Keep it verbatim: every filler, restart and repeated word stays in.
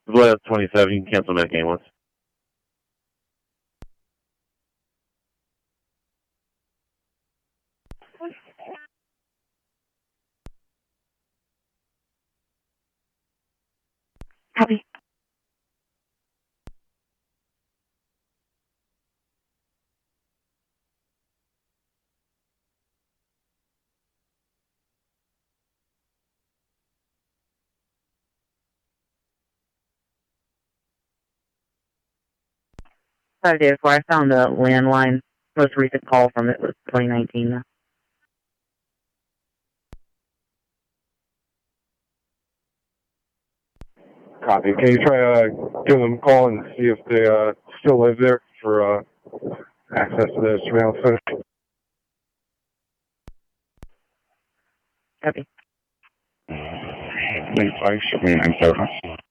Blue twenty-seven, you can cancel Medic ambulance. Copy. Five days before I found the landline. Most recent call from it was twenty nineteen. Copy. Can you try uh, giving them a call and see if they uh, still live there for uh, access to the surveillance center? Copy. Thanks, I'm sorry.